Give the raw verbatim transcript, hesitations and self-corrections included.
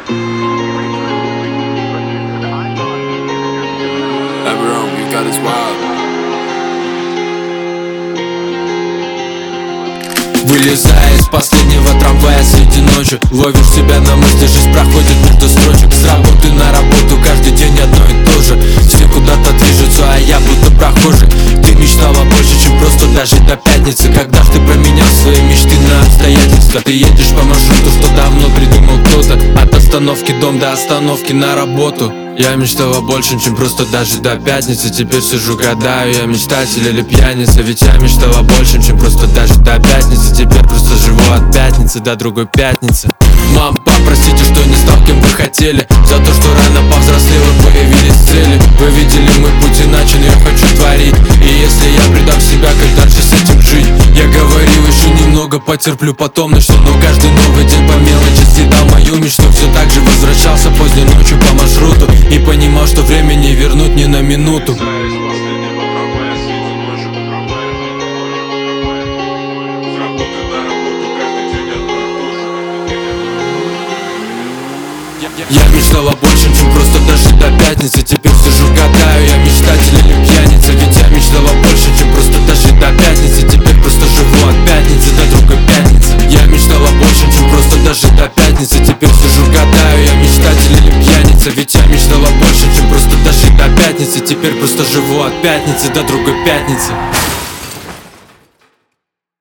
Everyone, we got this wild. Вылезая из последнего трамвая среди ночи, ловишь себя на мысли, жизнь проходит между строчек. С работы на работу каждый день одно и то же. Все куда-то движутся, а я будто прохожий. Ты мечтала больше, чем просто дожить до пятницы. Когда ж ты променял свои мечты на обстоятельства? Ты едешь по маршруту, что давно придумал кто-то. От остановки дом до остановки на работу. Я мечтала больше, чем просто дожить до пятницы. Теперь сижу, гадаю, я мечтатель или пьяница. Ведь я мечтала больше, чем просто дожить до пятницы. Теперь просто живу от пятницы до другой пятницы. Мам, пап, простите, что не стал, кем вы хотели. За то, что рано повзрослел и появились цели. Вы видели мой путь иначе, но я хочу творить. И если я предам себя, как дальше с этим жить? Я говорил, еще немного потерплю, потом начну. Но каждый новый день по мелочи съедал мою мечту. Все так же возвращался поздней ночью по маршруту и понимал, что время не вернуть ни на минуту. Я мечтала больше, чем просто дожить до пятницы. Теперь сижу, гадаю, я мечтатель или пьяница. Ведь я мечтала больше, чем просто дожить до пятницы. Теперь просто живу от пятницы до другой пятницы. Я мечтала больше, чем просто дожить до пятницы. Теперь сижу, гадаю, я мечтатель или пьяница. Ведь я мечтала больше, чем просто дожить до пятницы. Теперь просто живу от пятницы до другой пятницы.